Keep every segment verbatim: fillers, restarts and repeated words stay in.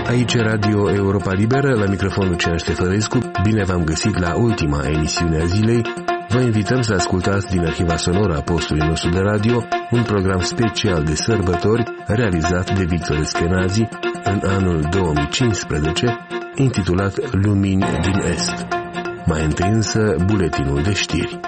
Aici Radio Europa Liberă, la microfonul Lucian Ștefărescu. Bine v-am găsit la ultima emisiune a zilei. Vă invităm să ascultați din arhiva sonoră a postului nostru de radio un program special de sărbători realizat de Victor Eskenazi în anul două mii cincisprezece, intitulat Lumini din Est. Mai întâi însă buletinul de știri.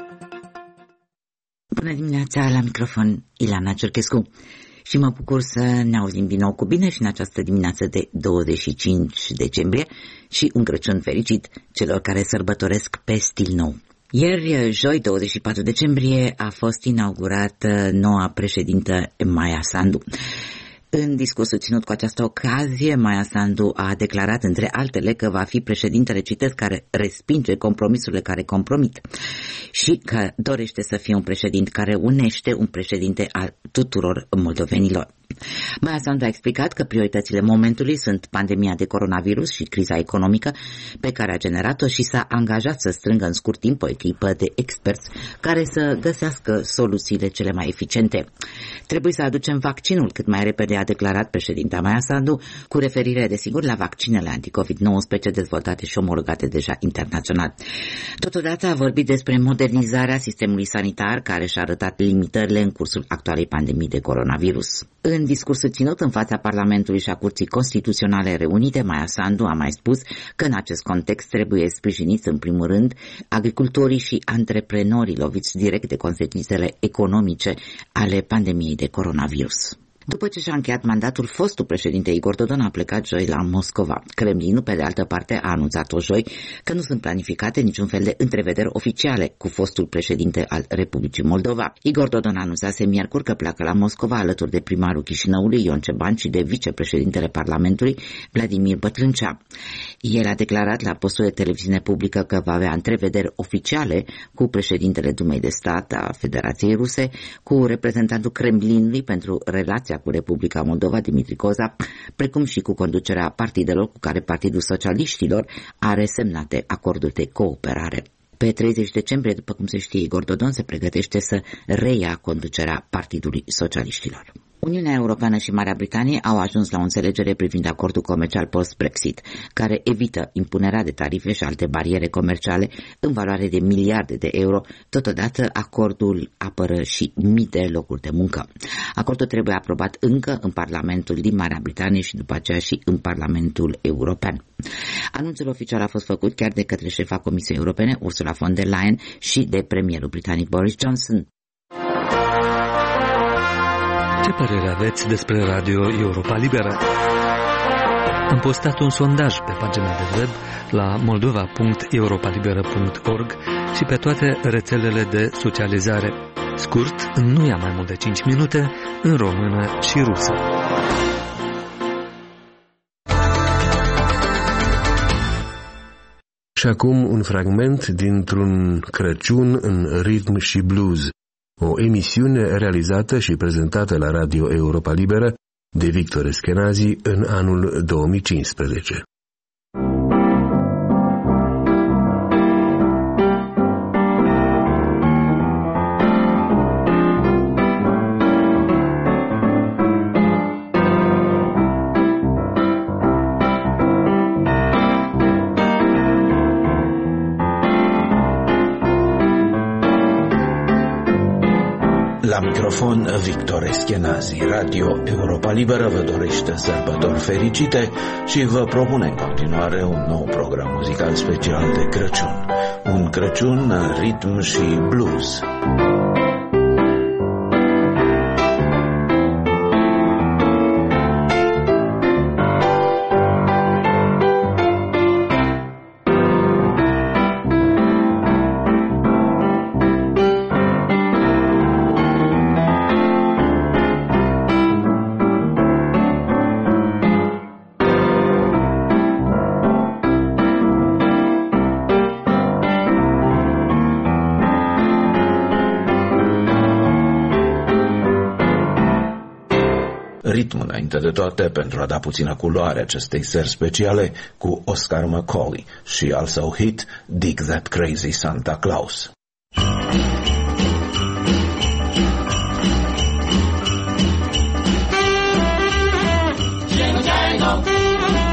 Bună dimineața, la microfon Ilana Cerchescu. Și mă bucur să ne auzim din nou cu bine și în această dimineață de douăzeci și cinci decembrie și un Crăciun fericit celor care sărbătoresc pe stil nou. Ieri, joi, douăzeci și patru decembrie, a fost inaugurată noua președintă Maia Sandu. În discursul ținut cu această ocazie, Maia Sandu a declarat, între altele, că va fi președintele, citesc, care respinge compromisurile care compromit și că dorește să fie un președinte care unește, un președinte al tuturor moldovenilor. Maia Sandu a explicat că prioritățile momentului sunt pandemia de coronavirus și criza economică pe care a generat-o și s-a angajat să strângă în scurt timp o echipă de experți care să găsească soluțiile cele mai eficiente. Trebuie să aducem vaccinul cât mai repede, a declarat președinta Maia Sandu, cu referire, desigur, la vaccinele anticovid nouăsprezece dezvoltate și omologate deja internațional. Totodată a vorbit despre modernizarea sistemului sanitar, care și-a arătat limitările în cursul actualei pandemii de coronavirus. În discursul ținut în fața Parlamentului și a Curții Constituționale Reunite, Maia Sandu a mai spus că în acest context trebuie sprijiniți în primul rând agricultorii și antreprenorii loviți direct de consecințele economice ale pandemiei de coronavirus. După ce și-a încheiat mandatul, fostul președinte Igor Dodon a plecat joi la Moscova. Kremlinul, pe de altă parte, a anunțat-o joi că nu sunt planificate niciun fel de întrevederi oficiale cu fostul președinte al Republicii Moldova. Igor Dodon anunțase miercuri că pleacă la Moscova alături de primarul Chișinăului, Ion Ceban, și de vicepreședintele Parlamentului, Vladimir Bătrâncea. El a declarat la postul de televiziune publică că va avea întrevederi oficiale cu președintele Dumei de Stat a Federației Ruse, cu reprezentantul Kremlinului pentru relația cu Republica Moldova, Dimitri Coza, precum și cu conducerea partidelor cu care Partidul Socialiștilor are semnate acorduri de cooperare. Pe treizeci decembrie, după cum se știe, Igor Dodon se pregătește să reia conducerea Partidului Socialiștilor. Uniunea Europeană și Marea Britanie au ajuns la o înțelegere privind acordul comercial post-Brexit, care evită impunerea de tarife și alte bariere comerciale în valoare de miliarde de euro. Totodată, acordul apără și mii de locuri de muncă. Acordul trebuie aprobat încă în Parlamentul din Marea Britanie și după aceea și în Parlamentul European. Anunțul oficial a fost făcut chiar de către șefa Comisiei Europene, Ursula von der Leyen, și de premierul britanic Boris Johnson. Ce părere aveți despre Radio Europa Liberă? Am postat un sondaj pe pagina de web la moldova punct europa liberă punct org și pe toate rețelele de socializare. Scurt, nu ia mai mult de cinci minute, în română și rusă. Și acum un fragment dintr-un Crăciun în ritm și blues. O emisiune realizată și prezentată la Radio Europa Liberă de Victor Eskenazi în anul două mii cincisprezece. La microfon Victor Eskenazi. Radio Europa Liberă vă dorește sărbători fericite și vă propune în continuare un nou program muzical special de Crăciun. Un Crăciun în ritm și blues. Ritm înainte de toate, pentru a da puțină culoare acestei seri speciale, cu Oscar Macaulay și al său hit Dig That Crazy Santa Claus. Jingle jangle,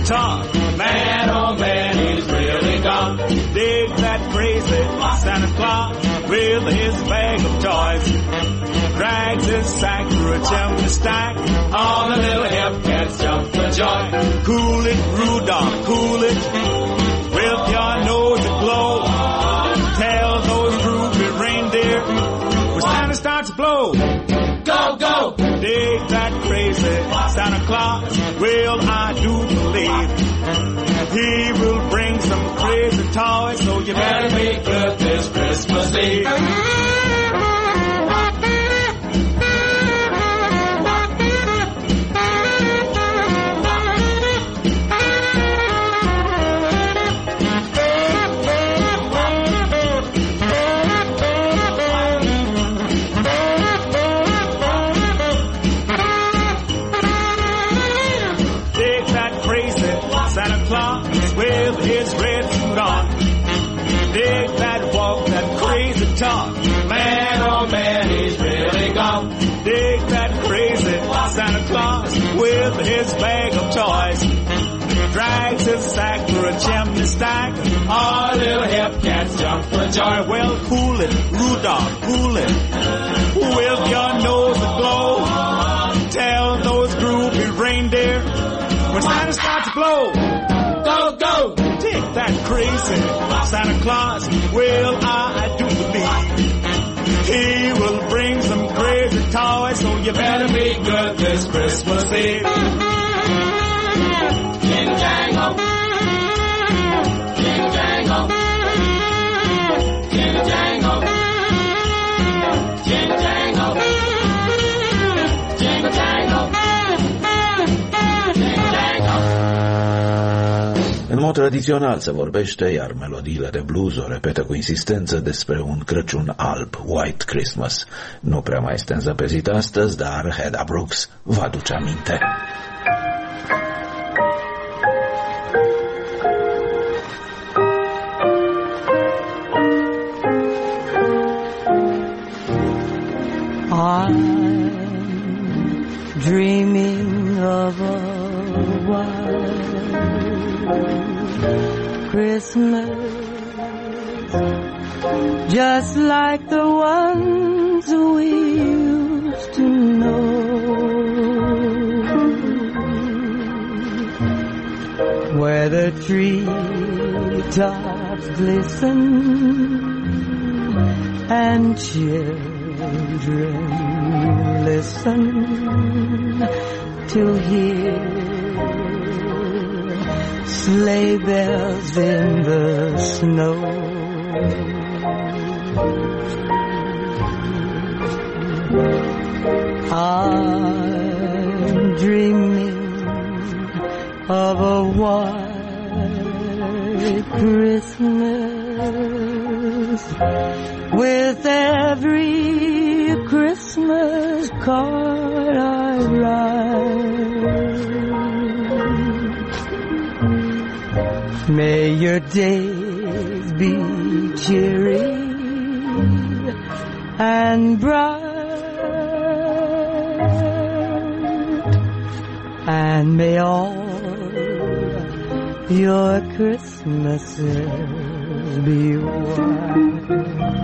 talk. Man, oh man, he's really gone. Dig that crazy Santa Claus with his bag of toys. Drags his sack through a chimney stack. All the little hip cats jump for joy. Cool it, Rudolph, cool it. With your nose aglow. Tell those groovy reindeer when Santa starts to blow. Go, go! Dig that crazy Santa Claus. Well, I do believe he will bring some crazy toys, so you better be good this Christmas Eve. Santa Claus with his red suit on. Dig that walk, that crazy talk. Man, oh man, he's really gone. Dig that crazy Santa Claus with his bag of toys. Drags his sack through a chimney stack. All little hip cats jump for joy. Well, cool it, Rudolph, cool it. With your nose aglow. Tell those groovy reindeer when Santa starts to blow. Go, go, take that crazy Santa Claus. Well, I do believe he will bring some crazy toys, so you better be good this Christmas Eve. Jing jangle, jing jangle, jing jangle, jing jangle, jing jangle. În mod tradițional se vorbește, iar melodiile de blues o repetă cu insistență despre un Crăciun alb, White Christmas. Nu prea mai este înzăpezit astăzi, dar Hedda Brooks vă aduce aminte. I'm dreaming of a white Christmas, just like the ones we used to know, where the treetops glisten and children listen to hear sleigh bells in the snow. I'm dreaming of a white Christmas, with every Christmas card I write. May your days be cheery and bright, and may all your Christmases be white.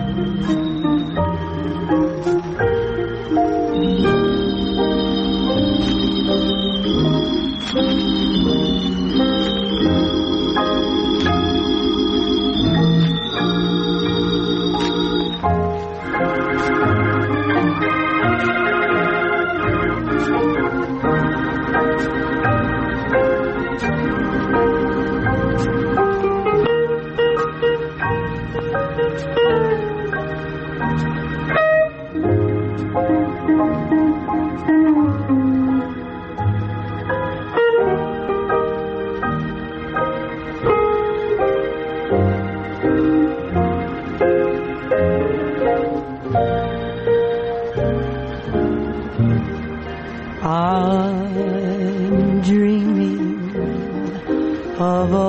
I'm dreaming of a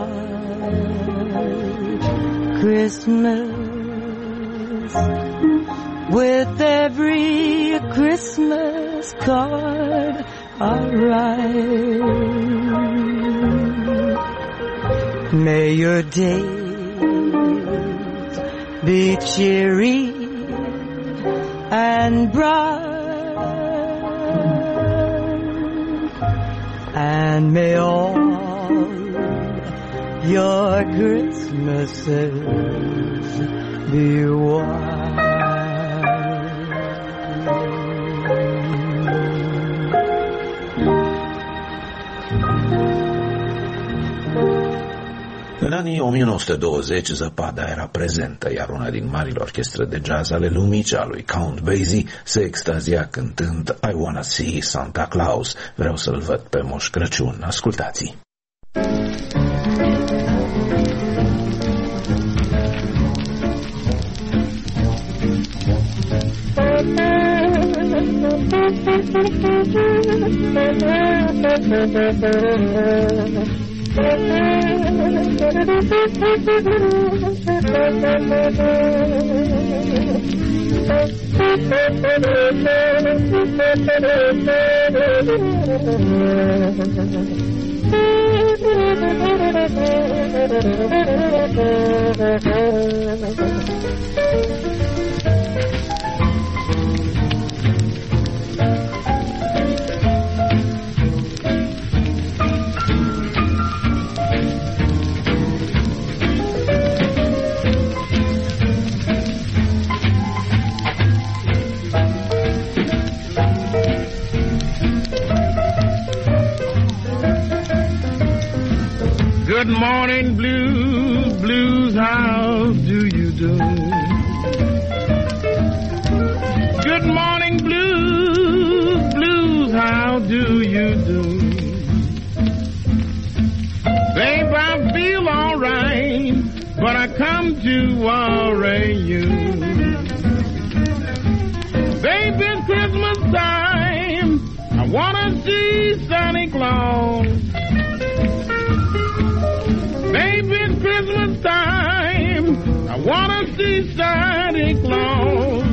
white Christmas, with every Christmas card alright. May your days be cheery and bright, and may all your Christmases be white. În anii o mie nouă sute douăzeci, zăpada era prezentă, iar una din marile orchestre de jazz ale lumii, cea lui Count Basie, se extazia cântând I Wanna See Santa Claus, vreau să-l văd pe Moș Crăciun. Ascultați! Good morning, blues, blues, how do you do? Good morning, blues, blues, how do you do? Babe, I feel all right, but I come to worry you. Babe, it's Christmas time, I wanna see Santa Claus. Baby, it's Christmas time, I wanna see Santa Claus.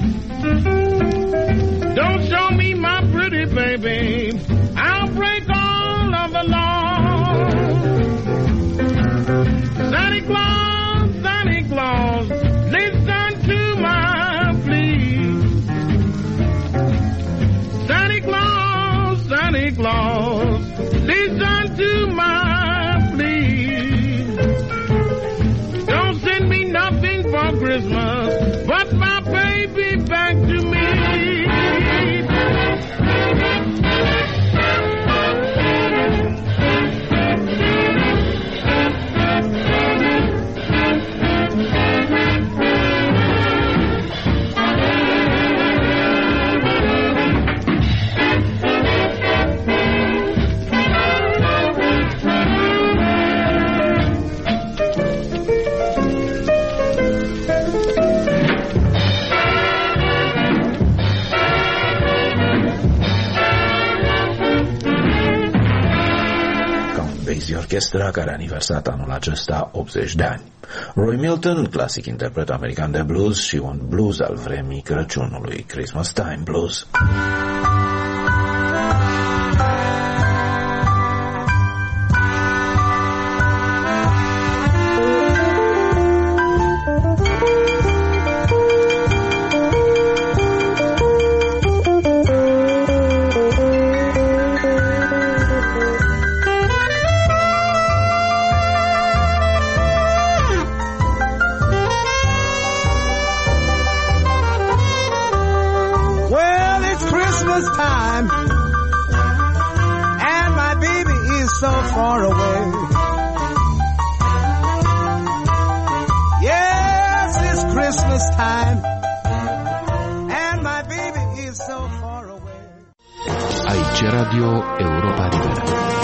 Don't show me my pretty baby, I'll break all of the laws. Santa Claus, Santa Claus, listen to my plea. Santa Claus, Santa Claus, listen to my for Christmas, but my baby back to me. Orchestra care a aniversat anul acesta optzeci de ani. Roy Milton, clasic interpret american de blues și un blues al vremii Crăciunului, Christmas Time Blues. Far away. Yes, it's Christmas time, and my baby is so far away. Aici Radio Europa Liberă.